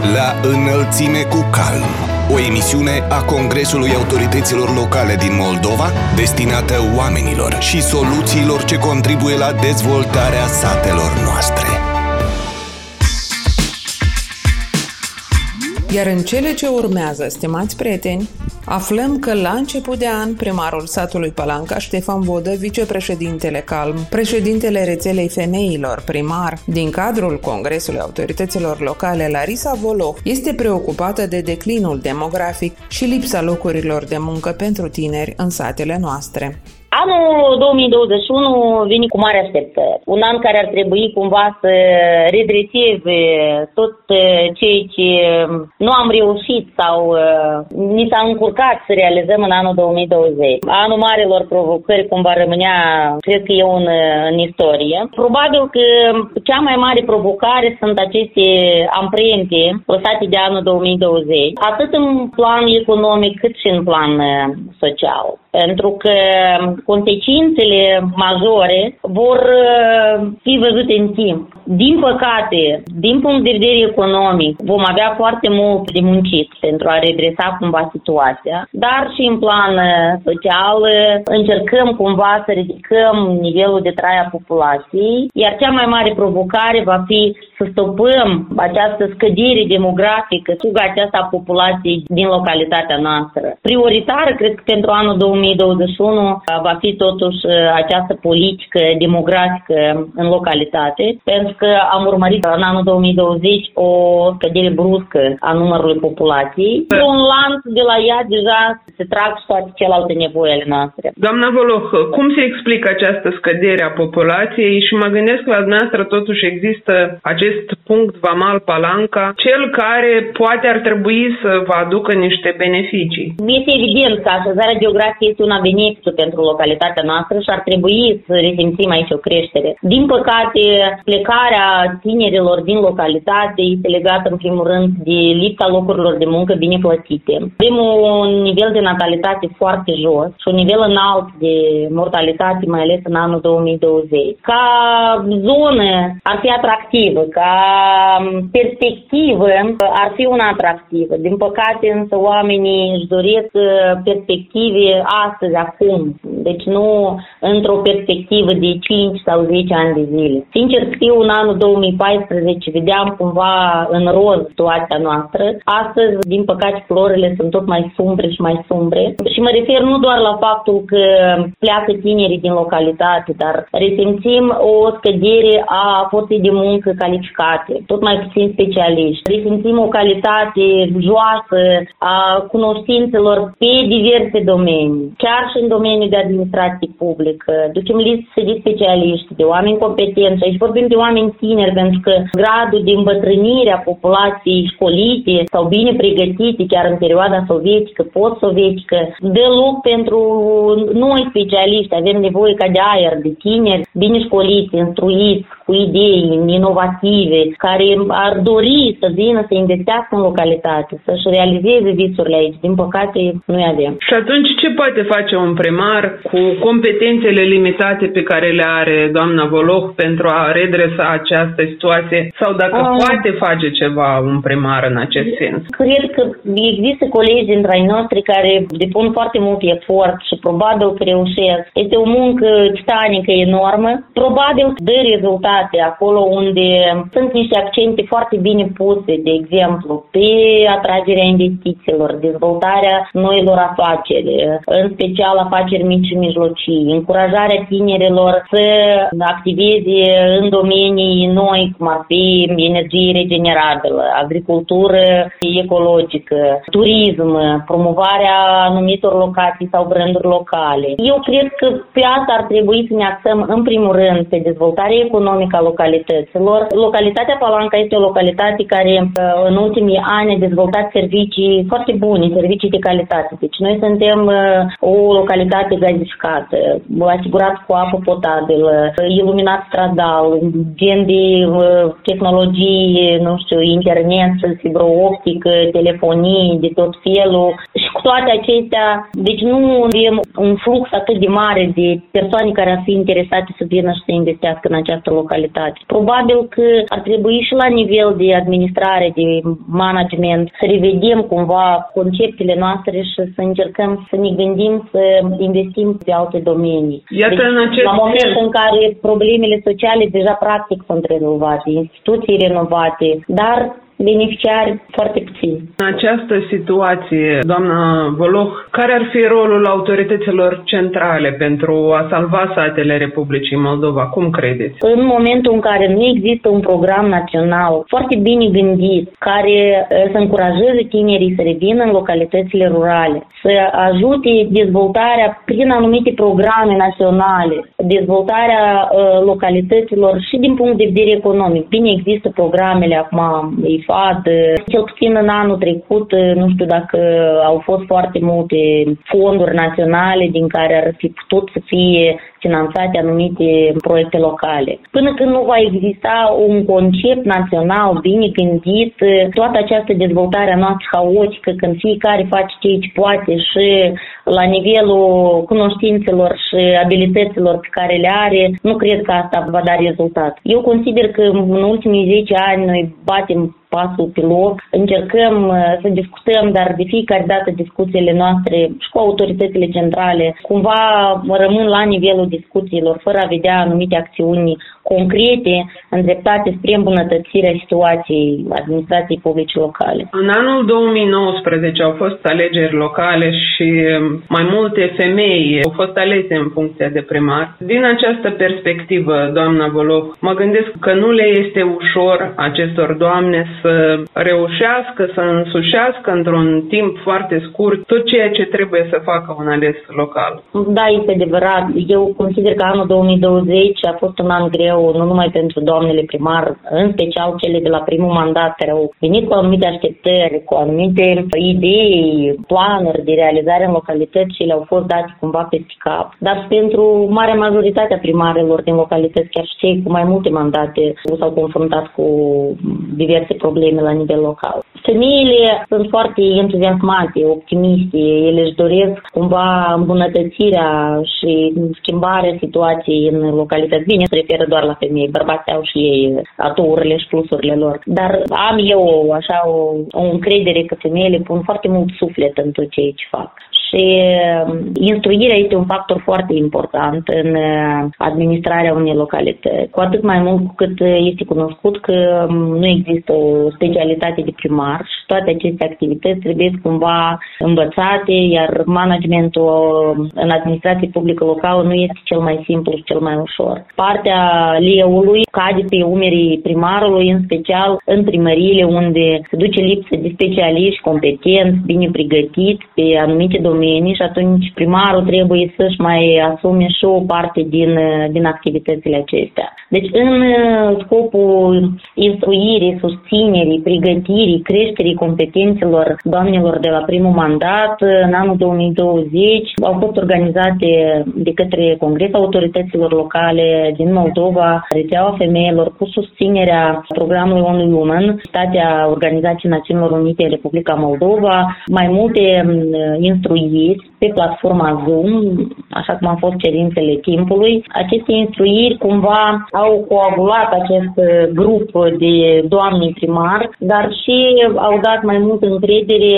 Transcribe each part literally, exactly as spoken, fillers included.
La înălțime cu calm, o emisiune a Congresului Autorităților Locale din Moldova, destinată oamenilor și soluțiilor ce contribuie la dezvoltarea satelor noastre. Iar în cele ce urmează, stimați prieteni, aflăm că la început de an, primarul satului Palanca, Ștefan Vodă, vicepreședintele Calm, președintele rețelei femeilor primar din cadrul Congresului Autorităților Locale, Larisa Voloh, este preocupată de declinul demografic și lipsa locurilor de muncă pentru tineri în satele noastre. Anul două mii douăzeci și unu vine cu mari așteptări. Un an care ar trebui cumva să redreseze tot ceea ce nu am reușit sau ni s-a încurcat să realizăm în anul două mii douăzeci. Anul marilor provocări cumva rămânea, cred că eu, în, în istorie. Probabil că cea mai mare provocare sunt aceste amprente lăsate de anul două mii douăzeci, atât în plan economic cât și în plan social. Pentru că consecințele majore vor fi văzute în timp. Din păcate, din punct de vedere economic, vom avea foarte mult de muncit pentru a redresa cumva situația, dar și în plan social încercăm cumva să ridicăm nivelul de trai a populației, iar cea mai mare provocare va fi să stopăm această scădere demografică, fuga aceasta a populației din localitatea noastră. Prioritară, cred că pentru anul două mii douăzeci și unu va fi totuși această politică demografică în localitate, pentru că am urmărit în anul două mii douăzeci o scădere bruscă a numărului populației. De un lanț de la ea deja se trag și toate celelalte nevoi ale noastre. Doamna Voloh, cum se explică această scădere a populației și mă gândesc că la dumneavoastră totuși există acest punct vamal Palanca, cel care poate ar trebui să vă aducă niște beneficii. Este evident că așezarea geografică este una benefică pentru localitatea noastră și ar trebui să resimțim aici o creștere. Din păcate, plecarea tinerilor din localitate este legată în primul rând de lipsa locurilor de muncă bine plătite. Avem un nivel de natalitate foarte jos și un nivel înalt de mortalitate, mai ales în anul două mii douăzeci. Ca zonă ar fi atractivă, ca perspectivă ar fi una atractivă. Din păcate însă oamenii își doresc perspective astăzi, acum. Deci nu într-o perspectivă de cinci sau zece ani de zile. Sincer știu, în anul două mii paisprezece vedeam cumva în roz situația noastră. Astăzi, din păcate, florile sunt tot mai sumbre și mai sumbre. Și mă refer nu doar la faptul că pleacă tinerii din localitate, dar resimțim o scădere a forței de muncă calificate, tot mai puțin specialiști. Resimțim o calitate joasă a cunoștințelor pe diverse domenii, chiar și în domeniul de administrație publică. Ducem liste de specialiști, de oameni competenți. Aici vorbim de oameni tineri, pentru că gradul de îmbătrânire a populației școlite sau bine pregătite, chiar în perioada sovietică, post-sovietică, dă loc pentru noi specialiști. Avem nevoie ca de aer, de tineri bine școliți, instruiți, cu idei inovative, care ar dori să vină să investească în localitate, să-și realizeze visurile aici. Din păcate, nu-i avem. Și atunci ce poate face un primar cu competențele limitate pe care le are doamna Voloh pentru a redresa această situație? Sau dacă um, poate face ceva un primar în acest sens? Cred că există colegi dintre ai noștri care depun foarte mult efort și probabil că reușesc. Este o muncă titanică enormă. Probabil dă rezultate acolo unde sunt niște accente foarte bine puse, de exemplu, pe atragerea investițiilor, dezvoltarea noilor afaceri, în special afaceri mici și mijlocii, încurajarea tinerilor să activeze în domenii noi, cum ar fi energie regenerabilă, agricultură ecologică, turism, promovarea anumitor locații sau branduri locale. Eu cred că pe asta ar trebui să ne axăm în primul rând pe dezvoltarea economică a localităților. Localitatea Palanca este o localitate care în ultimii ani a dezvoltat servicii foarte bune, servicii de calitate. Deci noi suntem o localitate gazificată, asigurat cu apă potabilă, iluminat stradal, gen de tehnologie, nu știu, internet, fibrooptică, telefonie, de tot felul. Și Cu toate acestea, deci nu avem un flux atât de mare de persoane care ar fi interesate să vină și să investească în această localitate. Probabil că ar trebui și la nivel de administrare, de management, să revedem cumva conceptele noastre și să încercăm să ne gândim să investim pe alte domenii. Iată, deci, în acest la momentul în care problemele sociale deja practic sunt rezolvate, instituții renovate, dar beneficiari foarte puțini. În această situație, doamna Voloh, care ar fi rolul autorităților centrale pentru a salva satele Republicii Moldova? Cum credeți? În momentul în care nu există un program național foarte bine gândit, care să încurajeze tinerii să revină în localitățile rurale, să ajute dezvoltarea prin anumite programe naționale, dezvoltarea uh, localităților și din punct de vedere economic. Bine, există programele acum, I F A D, cel puțin în anul trecut, nu știu dacă au fost foarte multe fonduri naționale din care ar fi putut să fie finanțate anumite proiecte locale. Până când nu va exista un concept național bine gândit, toată această dezvoltare a noastră haotică, când fiecare face ce poate și la nivelul cunoștințelor și abilităților pe care le are, nu cred că asta va da rezultat. Eu consider că în ultimii zece ani noi batem pasul pe loc, încercăm să discutăm, dar de fiecare dată discuțiile noastre și cu autoritățile centrale cumva rămân la nivelul discuțiilor, fără a vedea anumite acțiuni concrete îndreptate spre îmbunătățirea situației administrației publice locale. În anul două mii nouăsprezece au fost alegeri locale și mai multe femei au fost alese în funcția de primar. Din această perspectivă, doamna Voloh, mă gândesc că nu le este ușor acestor doamne să reușească, să însușească într-un timp foarte scurt tot ceea ce trebuie să facă un ales local. Da, este adevărat. Eu consider că anul două mii douăzeci a fost un an greu, nu numai pentru doamnele primar, în special cele de la primul mandat, care au venit cu anumite așteptări, cu anumite idei, planuri de realizare în localități și le-au fost date cumva peste cap. Dar pentru marea majoritate a primarilor din localități, chiar și cei cu mai multe mandate, s-au confruntat cu diverse probleme la nivel local. Femeile sunt foarte entuziasmate, optimiste, ele își doresc cumva îmbunătățirea și schimbarea situației în localități. Bine, se referă doar la femei, bărbații au și ei aturile și plusurile lor. Dar am eu așa o, o încredere că femeile pun foarte mult suflet în tot ceea ce fac. Și instruirea este un factor foarte important în administrarea unei localități. Cu atât mai mult cu cât este cunoscut că nu există o specialitate de primar și toate aceste activități trebuie cumva învățate, iar managementul în administrație publică locală nu este cel mai simplu și cel mai ușor. Partea leului cade pe umerii primarului, în special în primăriile unde se duce lipsă de specialiști competenți, bine pregătiți pe anumite domenii și atunci primarul trebuie să-și mai asume și o parte din, din activitățile acestea. Deci în scopul instruirii, susținerii, pregătirii, creșterii competențelor doamnelor de la primul mandat, în anul două mii douăzeci au fost organizate de către Congresul Autorităților Locale din Moldova, rețeaua femeilor cu susținerea programului ONU Women, Statea Organizației Națiunilor Unite Republica Moldova, mai multe instruiri pe platforma Zoom, așa cum au fost cerințele timpului. Aceste instruiri cumva au coagulat acest grup de doamne primar, dar și au dat mai multă încredere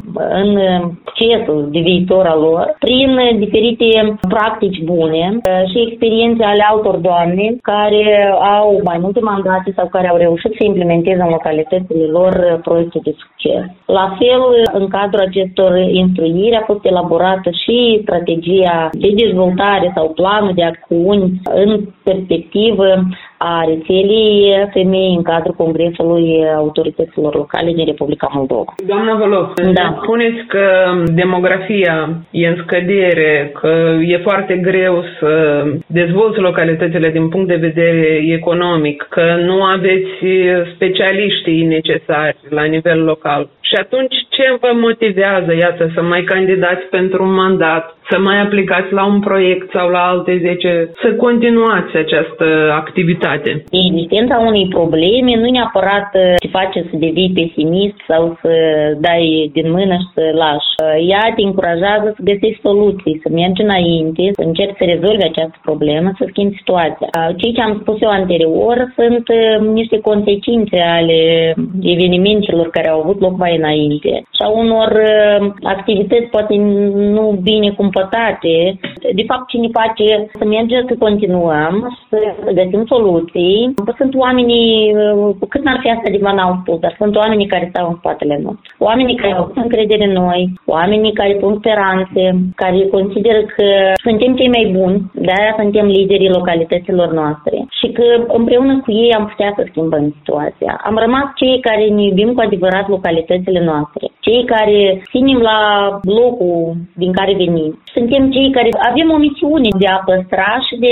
în succesul de viitor al lor prin diferite practici bune și experiențe ale altor doamne care au mai multe mandate sau care au reușit să implementeze în localitățile lor proiecte de succes. La fel, în cadrul acestor instruiri a fost elaborată și strategia de dezvoltare sau planul de acțiuni în perspectivă a rețelei femei în cadrul Congresului Autorităților Locale din Republica Moldova. Doamna Voloh, da. Spuneți că demografia e în scădere, că e foarte greu să dezvolți localitățile din punct de vedere economic, că nu aveți specialiștii necesari la nivel local. Și atunci ce vă motivează, iată, să mai candidați pentru un mandat să mai aplicați la un proiect sau la alte zece, să continuați această activitate? Existența unei probleme nu neapărat te face să devii pesimist sau să dai din mână și să lași. Ea te încurajează să găsești soluții, să mergi înainte, să încerci să rezolvi această problemă, să schimbi situația. Ceea ce am spus eu anterior sunt niște consecințe ale evenimentelor care au avut loc mai înainte și a unor activități poate nu bine cumpătate. De fapt, ce ne face să mergem, să continuăm, să găsim soluții. Sunt oamenii, cât n-ar fi asta de banal spus, dar sunt oamenii care stau în spatele nostru. Oamenii care au încredere în noi, oamenii care pun speranțe, care consideră că suntem cei mai buni, de-aia suntem liderii localităților noastre și că împreună cu ei am putea să schimbăm situația. Am rămas cei care ne iubim cu adevărat localitățile noastre, cei care ținem la locul din care venim. Suntem cei care avem o misiune de a păstra și de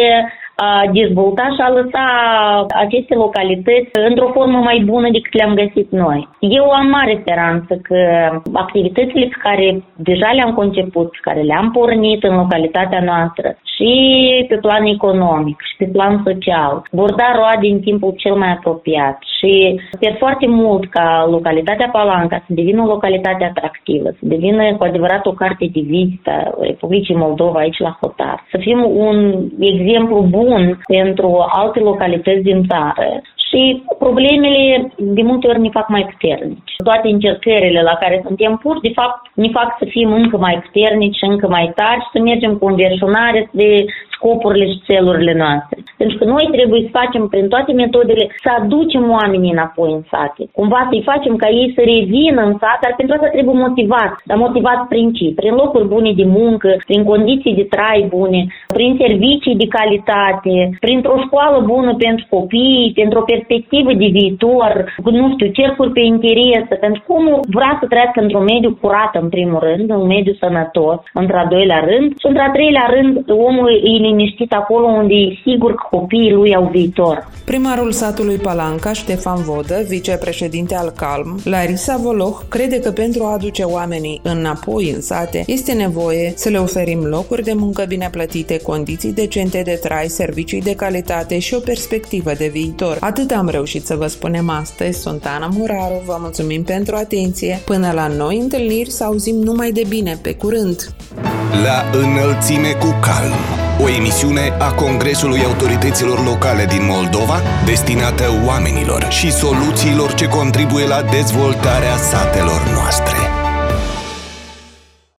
a dezvolta și a lăsa aceste localități într-o formă mai bună decât le-am găsit noi. Eu am mare speranță că activitățile pe care deja le-am conceput, care le-am pornit în localitatea noastră și pe plan economic și pe plan social, vor da roade în timpul cel mai apropiat și sper foarte mult ca localitatea Palanca să devină o localitate atractivă, să devină cu adevărat o carte de vizită a Republicii Moldova aici la Hotar, să fim un exemplu bun pentru alte localități din țară și problemele de multe ori ne fac mai puternici. Toate încercările la care suntem pur, de fapt, ne fac să fim încă mai puternici și încă mai tari și să mergem cu înverșunare de scopurile și țelurile noastre. Pentru că noi trebuie să facem prin toate metodele să aducem oamenii înapoi în sate. Cumva să-i facem ca ei să revină în sat, dar pentru asta trebuie motivat. Dar motivat prin ce? Prin locuri bune de muncă, prin condiții de trai bune, prin servicii de calitate, printr-o școală bună pentru copii, pentru o perspectivă de viitor, nu știu, cercuri pe interes, pentru cum vrea să trăiască într-un mediu curat în primul rând, un mediu sănătos, într-al doilea rând și într-al treilea rând omul e liniștit acolo unde e sigur că copiii lui au viitor. Primarul satului Palanca, Ștefan Vodă, vicepreședinte al Calm, Larisa Voloh, crede că pentru a aduce oamenii înapoi în sate este nevoie să le oferim locuri de muncă bine plătite, condiții decente de trai, servicii de calitate și o perspectivă de viitor. Atât am reușit să vă spunem astăzi. Sunt Ana Muraru, vă mulțumim pentru atenție. Până la noi întâlniri, să auzim numai de bine. Pe curând! La înălțime cu calm, o emisiune a Congresului Autorităților Locale din Moldova, destinată oamenilor și soluțiilor ce contribuie la dezvoltarea satelor noastre.